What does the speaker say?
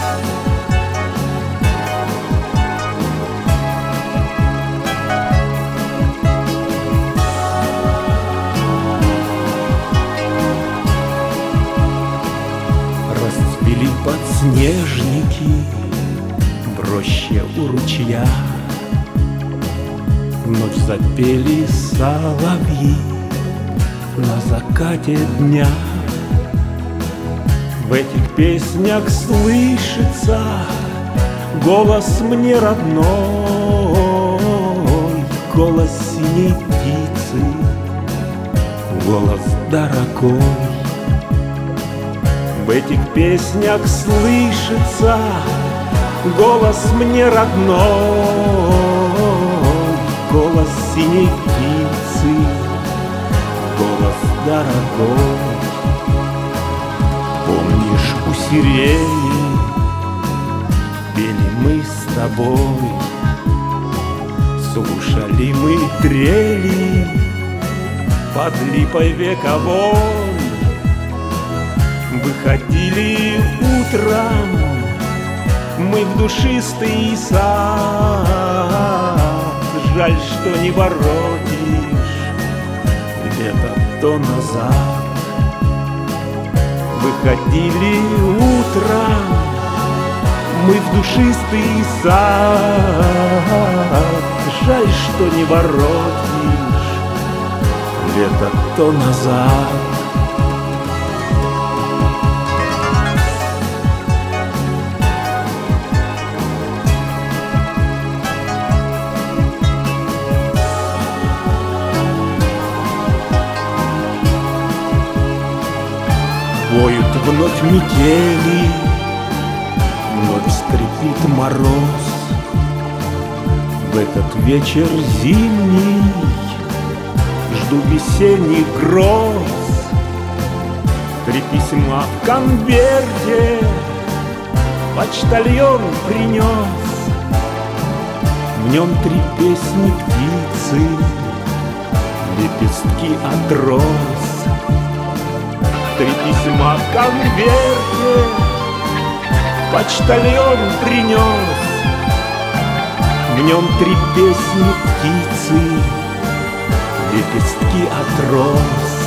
Расцвели подснежники в роще у ручья, вновь запели соловьи на закате дня. В этих песнях слышится голос мне родной, голос синей птицы, голос дорогой. В этих песнях слышится голос мне родной, голос синей птицы, голос дорогой. Помнишь, у сирени пели мы с тобой, слушали мы трели под липой вековой. Выходили утром мы в душистый сад, жаль, что не воротишь лето то назад. Выходили утром мы в душистый сад, жаль, что не воротишь лето то назад. Воют вновь метели, вновь скрипит мороз. В этот вечер зимний жду весенних гроз. 3 письма в конверте почтальон принес. В нем 3 песни птицы, лепестки от роз. 3 письма в конверте почтальон принес. В нем 3 песни птицы, лепестки от роз.